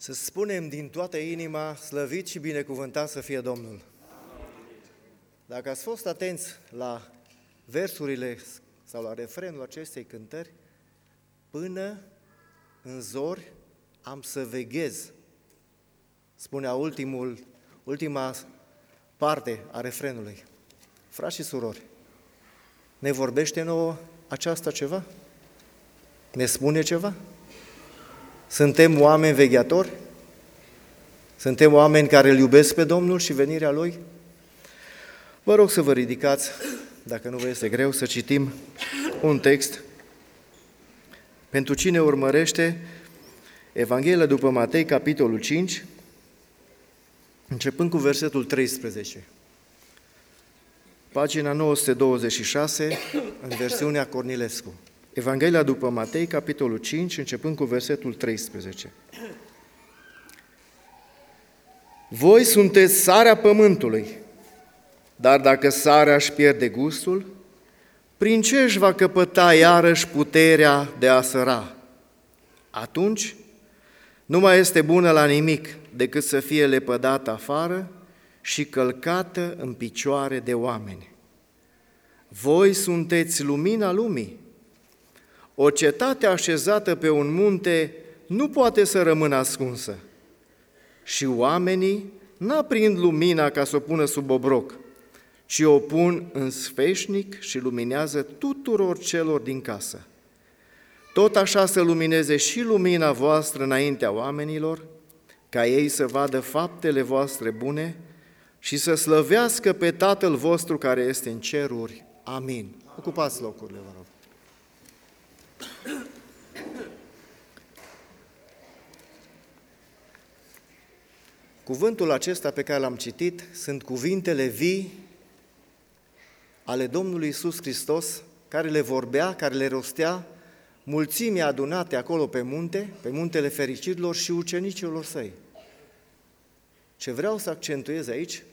Să spunem din toată inima, slăvit și binecuvântat să fie Domnul. Dacă ați fost atenți la versurile sau la refrenul acestei cântări, până în zori am să veghez, spunea ultima parte a refrenului. Frați și surori, ne vorbește nouă aceasta ceva? Ne spune ceva? Suntem oameni vegheatori? Suntem oameni care îl iubesc pe Domnul și venirea Lui? Vă rog să vă ridicați, dacă nu vă este greu, să citim un text. Pentru cine urmărește Evanghelia după Matei, capitolul 5, începând cu versetul 13. Pagina 926, în versiunea Cornilescu. Evanghelia după Matei, capitolul 5, începând cu versetul 13. Voi sunteți sarea pământului, dar dacă sarea își pierde gustul, prin ce își va căpăta iarăși puterea de a săra? Atunci nu mai este bună la nimic decât să fie lepădată afară și călcată în picioare de oameni. Voi sunteți lumina lumii. O cetate așezată pe un munte nu poate să rămână ascunsă și oamenii n-aprind lumina ca să o pună sub obroc, ci o pun în sfeșnic și luminează tuturor celor din casă. Tot așa să lumineze și lumina voastră înaintea oamenilor, ca ei să vadă faptele voastre bune și să slăvească pe Tatăl vostru care este în ceruri. Amin. Ocupați locurile, vă rog. Cuvântul acesta pe care l-am citit sunt cuvintele vii ale Domnului Iisus Hristos, care le vorbea, care le rostea mulțimii adunate acolo pe munte, pe muntele fericirilor și ucenicilor săi. Ce vreau să accentuez aici,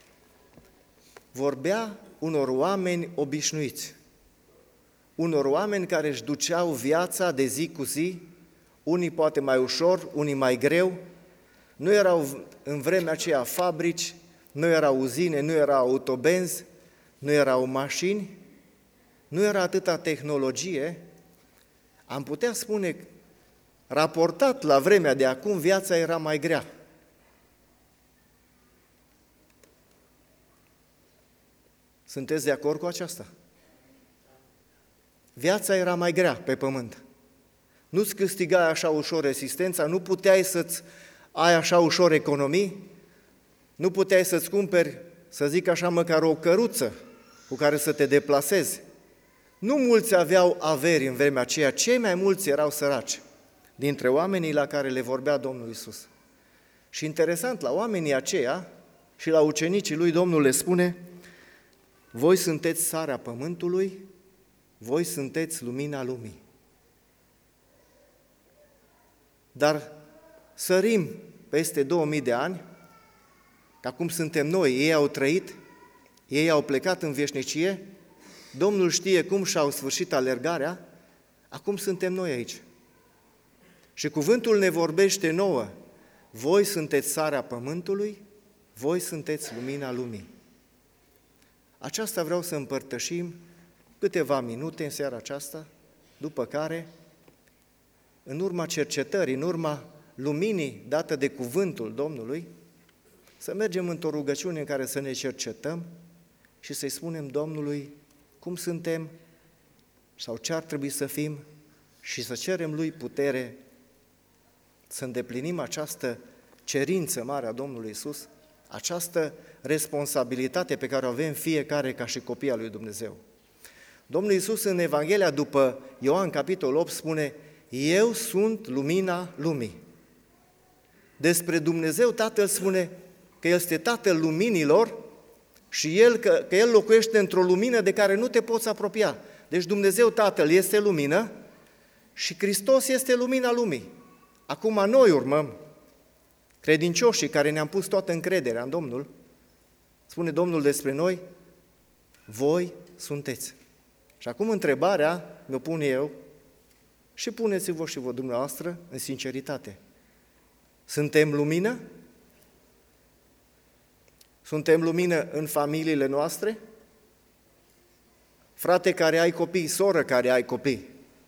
vorbea unor oameni obișnuiți, unor oameni care își duceau viața de zi cu zi, unii poate mai ușor, unii mai greu. Nu erau în vremea aceea fabrici, nu erau uzine, nu erau autobenzi, nu erau mașini, nu era atâta tehnologie. Am putea spune, raportat la vremea de acum, viața era mai grea. Sunteți de acord cu aceasta? Viața era mai grea pe pământ. Nu-ți câștigai așa ușor existența, nu puteai să-ți ai așa ușor economii, nu puteai să-ți cumperi, să zic așa, măcar o căruță cu care să te deplasezi. Nu mulți aveau averi în vremea aceea, cei mai mulți erau săraci dintre oamenii la care le vorbea Domnul Iisus. Și interesant, la oamenii aceia și la ucenicii lui, Domnul le spune: voi sunteți sarea pământului, voi sunteți lumina lumii. Dar sărim peste 2000 de ani, că acum suntem noi, ei au trăit, ei au plecat în veșnicie, Domnul știe cum și-au sfârșit alergarea, acum suntem noi aici. Și cuvântul ne vorbește nouă: voi sunteți sarea pământului, voi sunteți lumina lumii. Aceasta vreau să împărtășim câteva minute în seara aceasta, după care, în urma cercetării, în urma luminii dată de cuvântul Domnului, să mergem într-o rugăciune în care să ne cercetăm și să-i spunem Domnului cum suntem sau ce ar trebui să fim și să cerem Lui putere să îndeplinim această cerință mare a Domnului Iisus, această responsabilitate pe care o avem fiecare ca și copii al lui Dumnezeu. Domnul Iisus în Evanghelia după Ioan, capitolul 8, spune: eu sunt lumina lumii. Despre Dumnezeu Tatăl spune că El este Tatăl luminilor și că El locuiește într-o lumină de care nu te poți apropia. Deci Dumnezeu Tatăl este lumină și Hristos este lumina lumii. Acum noi urmăm, credincioșii care ne-am pus toată încrederea în Domnul, spune Domnul despre noi: voi sunteți. Și acum întrebarea mi-o pun eu și puneți-vă și vă dumneavoastră în sinceritate. Suntem lumină? Suntem lumină în familiile noastre? Frate care ai copii, soră care ai copii,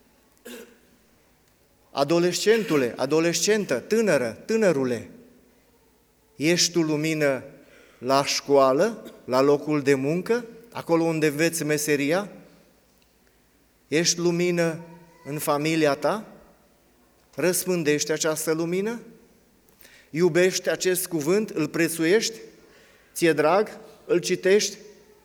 adolescentule, adolescentă, tânără, tânărule, ești tu lumină la școală, la locul de muncă, acolo unde înveți meseria? Ești lumină în familia ta? Răspândești această lumină? Iubești acest cuvânt? Îl prețuiești? Ți-e drag? Îl citești?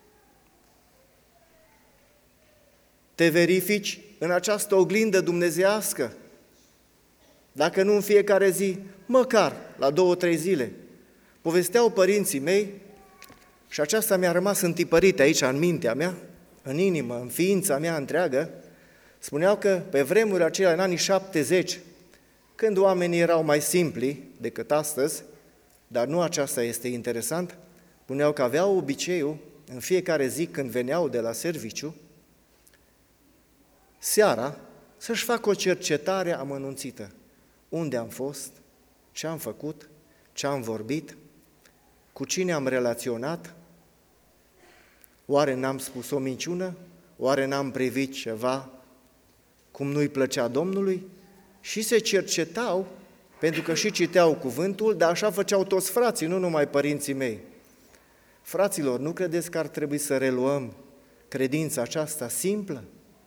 Te verifici în această oglindă dumnezeiască? Dacă nu în fiecare zi, măcar la 2-3 zile. Povesteau părinții mei și aceasta mi-a rămas întipărită aici în mintea mea, în inimă, în ființa mea întreagă. Spuneau că pe vremuri acelea, în anii 70, când oamenii erau mai simpli decât astăzi, dar nu aceasta este interesant, spuneau că aveau obiceiul, în fiecare zi când veneau de la serviciu, seara, să-și facă o cercetare amănunțită. Unde am fost, ce am făcut, ce am vorbit, cu cine am relaționat, oare n-am spus o minciună, oare n-am privit ceva cum nu-i plăcea Domnului? Și se cercetau, pentru că și citeau cuvântul, dar așa făceau toți frații, nu numai părinții mei. Fraților, nu credeți că ar trebui să reluăm credința aceasta simplă?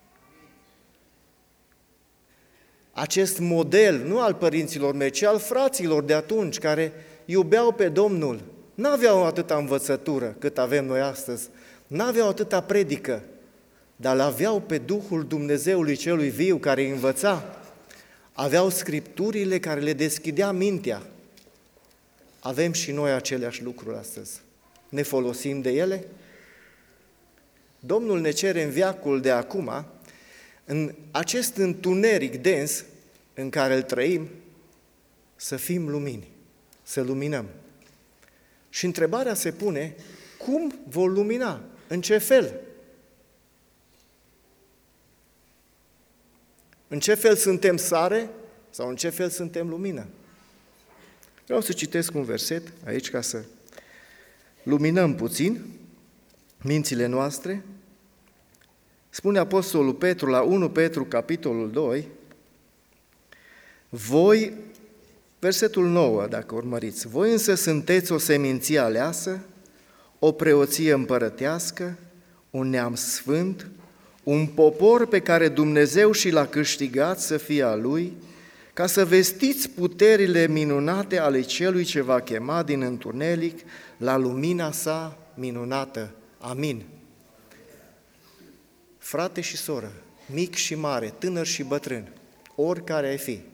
Acest model, nu al părinților mei, ci al fraților de atunci, care iubeau pe Domnul, n-aveau atâta învățătură cât avem noi astăzi, n-aveau atâta predică, dar l-aveau pe Duhul Dumnezeului celui viu care îi învăța, aveau Scripturile care le deschidea mintea. Avem și noi aceleași lucruri astăzi. Ne folosim de ele? Domnul ne cere în veacul de acum, în acest întuneric dens în care îl trăim, să fim lumini, să luminăm. Și întrebarea se pune, cum vor lumina? În ce fel? În ce fel suntem sare sau în ce fel suntem lumină? Vreau să citesc un verset aici ca să luminăm puțin mințile noastre. Spune Apostolul Petru la 1 Petru, capitolul 2, voi, versetul 9, dacă urmăriți, voi însă sunteți o seminție aleasă, o preoție împărătească, un neam sfânt, un popor pe care Dumnezeu și l-a câștigat să fie a Lui, ca să vestiți puterile minunate ale Celui ce va chema din întuneric la lumina sa minunată. Amin. Frate și soră, mic și mare, tânăr și bătrân, oricare ai fi,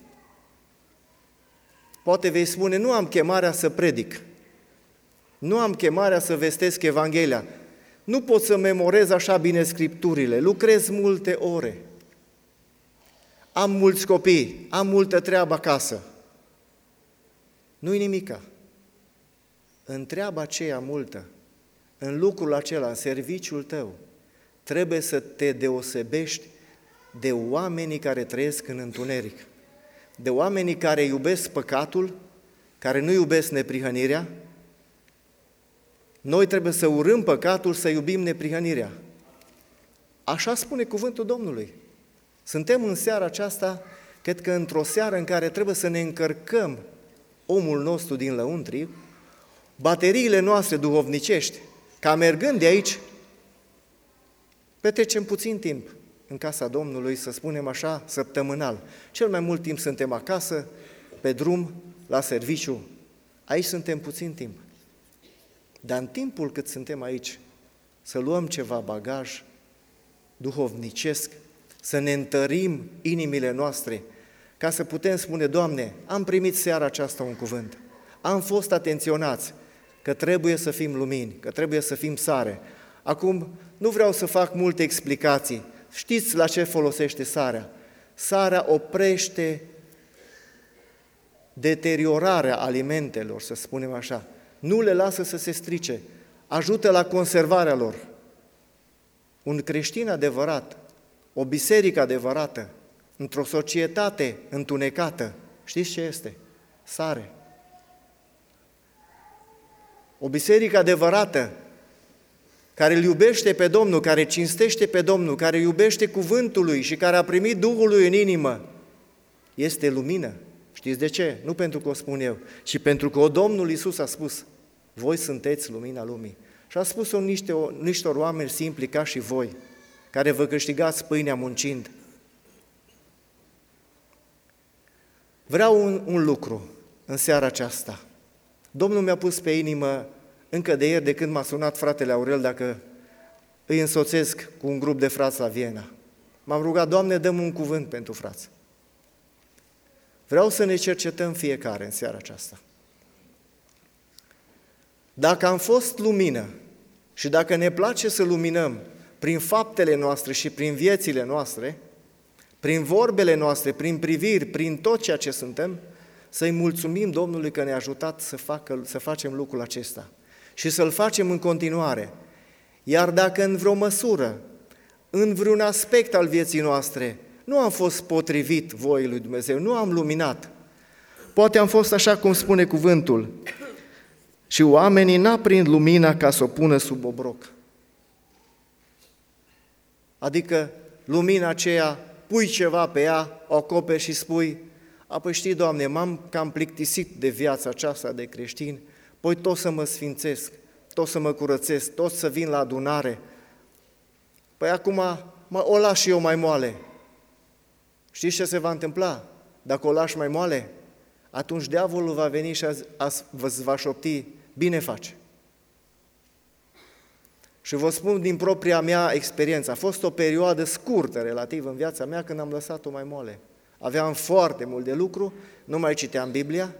poate vei spune, nu am chemarea să predic, nu am chemarea să vestesc Evanghelia, nu pot să memorez așa bine Scripturile, lucrez multe ore, am mulți copii, am multă treabă acasă. Nu-i nimica. În treaba aceea multă, în lucrul acela, în serviciul tău, trebuie să te deosebești de oamenii care trăiesc în întuneric, de oamenii care iubesc păcatul, care nu iubesc neprihănirea. Noi trebuie să urâm păcatul, să iubim neprihănirea. Așa spune cuvântul Domnului. Suntem în seara aceasta, cred că într-o seară în care trebuie să ne încărcăm omul nostru din lăuntri, bateriile noastre duhovnicești, ca mergând de aici, petrecem puțin timp în casa Domnului, să spunem așa, săptămânal. Cel mai mult timp suntem acasă, pe drum, la serviciu. Aici suntem puțin timp. Dar în timpul cât suntem aici, să luăm ceva bagaj duhovnicesc, să ne întărim inimile noastre, ca să putem spune, Doamne, am primit seara aceasta un cuvânt, am fost atenționați că trebuie să fim lumini, că trebuie să fim sare. Acum, nu vreau să fac multe explicații. Știți la ce folosește sarea? Sarea oprește deteriorarea alimentelor, să spunem așa. Nu le lasă să se strice, ajută la conservarea lor. Un creștin adevărat, o biserică adevărată, într-o societate întunecată, știți ce este? Sare. O biserică adevărată, care îl iubește pe Domnul, care cinstește pe Domnul, care iubește cuvântul Lui și care a primit Duhul Lui în inimă, este lumină. Știți de ce? Nu pentru că o spun eu, ci pentru că Domnul Iisus a spus: voi sunteți lumina lumii. Și a spus-o niște oameni simpli ca și voi, care vă câștigați pâinea muncind. Vreau un lucru în seara aceasta. Domnul mi-a pus pe inimă încă de ieri, de când m-a sunat fratele Aurel, dacă îi însoțesc cu un grup de frați la Viena. M-am rugat: Doamne, dă-mi un cuvânt pentru frați. Vreau să ne cercetăm fiecare în seara aceasta. Dacă am fost lumină și dacă ne place să luminăm prin faptele noastre și prin viețile noastre, prin vorbele noastre, prin priviri, prin tot ceea ce suntem, să-i mulțumim Domnului că ne-a ajutat să facem lucrul acesta și să-l facem în continuare. Iar dacă în vreo măsură, în vreun aspect al vieții noastre, nu am fost potrivit voii lui Dumnezeu, nu am luminat, poate am fost așa cum spune cuvântul: și oamenii n-aprind lumina ca să o pună sub obroc. Adică lumina aceea, pui ceva pe ea, o acoperi și spui: apoi știi, Doamne, m-am cam plictisit de viața aceasta de creștin, păi tot să mă sfințesc, tot să mă curățesc, tot să vin la adunare. Păi acum o las și eu mai moale. Știți ce se va întâmpla? Dacă o lași mai moale, atunci diavolul va veni și vă va șopti: bine faci. Și vă spun din propria mea experiență, a fost o perioadă scurtă relativ în viața mea când am lăsat-o mai moale. Aveam foarte mult de lucru, nu mai citeam Biblia,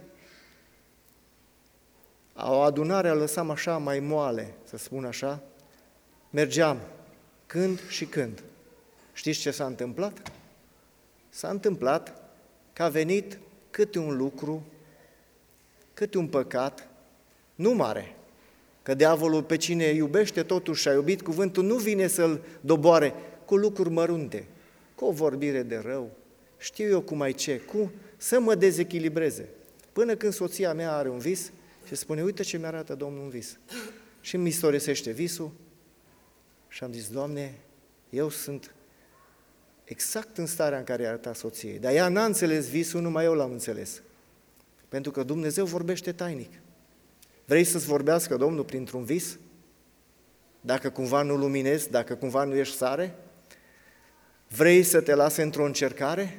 o adunare o lăsam așa mai moale, să spun așa, mergeam când și când. Știți ce s-a întâmplat? S-a întâmplat că a venit câte un lucru, câte un păcat, nu mare, că diavolul pe cine iubește totuși și a iubit cuvântul nu vine să-l doboare cu lucruri mărunte, cu o vorbire de rău, știu eu cum ai ce, să mă dezechilibreze. Până când soția mea are un vis și spune: uite ce mi-arată Domnul un vis. Și îmi istorisește visul și am zis: Doamne, eu sunt exact în starea în care i-a arătat soției. Dar ea n-a înțeles visul, numai eu l-am înțeles. Pentru că Dumnezeu vorbește tainic. Vrei să-ți vorbească Domnul printr-un vis? Dacă cumva nu luminezi, dacă cumva nu ești sare? Vrei să te lase într-o încercare?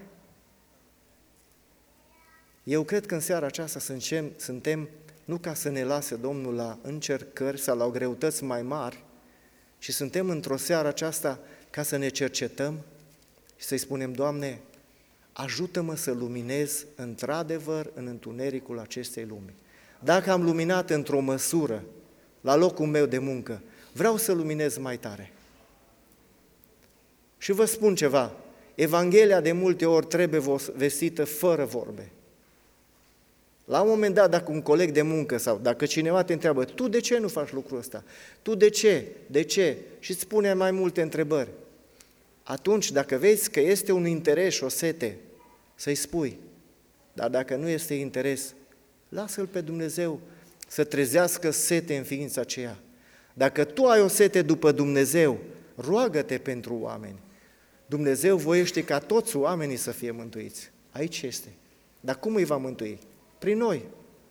Eu cred că în seara aceasta suntem nu ca să ne lase Domnul la încercări sau la greutăți mai mari, ci suntem într-o seară aceasta ca să ne cercetăm și să-i spunem: Doamne, ajută-mă să luminez într-adevăr în întunericul acestei lumi. Dacă am luminat într-o măsură la locul meu de muncă, vreau să luminez mai tare. Și vă spun ceva, Evanghelia de multe ori trebuie vestită fără vorbe. La un moment dat, dacă un coleg de muncă sau dacă cineva te întreabă: tu de ce nu faci lucrul ăsta? Tu de ce? De ce? Și îți spune mai multe întrebări. Atunci, dacă vezi că este un interes și o sete, să-i spui. Dar dacă nu este interes, lasă-L pe Dumnezeu să trezească sete în ființa aceea. Dacă tu ai o sete după Dumnezeu, roagă-te pentru oameni. Dumnezeu voiește ca toți oamenii să fie mântuiți. Aici este. Dar cum îi va mântui? Prin noi.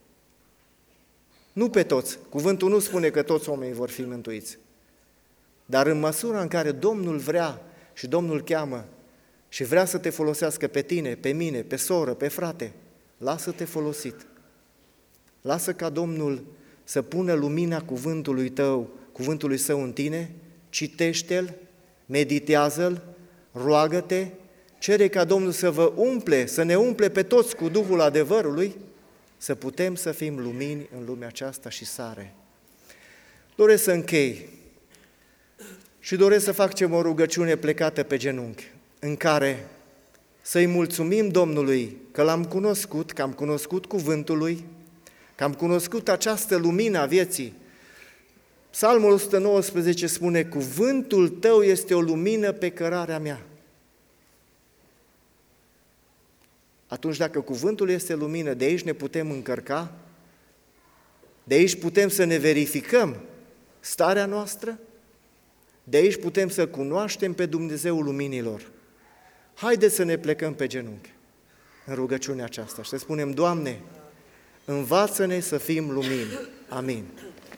Nu pe toți. Cuvântul nu spune că toți oamenii vor fi mântuiți. Dar în măsura în care Domnul vrea și Domnul cheamă și vrea să te folosească pe tine, pe mine, pe soră, pe frate, lasă-te folosit. Lasă ca Domnul să pună lumina cuvântului tău, cuvântului său în tine, citește-l, meditează-l, roagă-te, cere ca Domnul să vă umple, să ne umple pe toți cu Duhul adevărului, să putem să fim lumini în lumea aceasta și sare. Doresc să închei și doresc să facem o rugăciune plecată pe genunchi, în care să-i mulțumim Domnului că l-am cunoscut, că am cunoscut cuvântul Lui, că am cunoscut această lumină a vieții. Psalmul 119 spune: cuvântul tău este o lumină pe cărarea mea. Atunci, dacă cuvântul este lumină, de aici ne putem încărca, De aici putem să ne verificăm starea noastră, de aici putem să cunoaștem pe Dumnezeul luminilor. Haideți să ne plecăm pe genunchi în rugăciunea aceasta și să spunem: Doamne, învață-ne să fim lumini. Amin.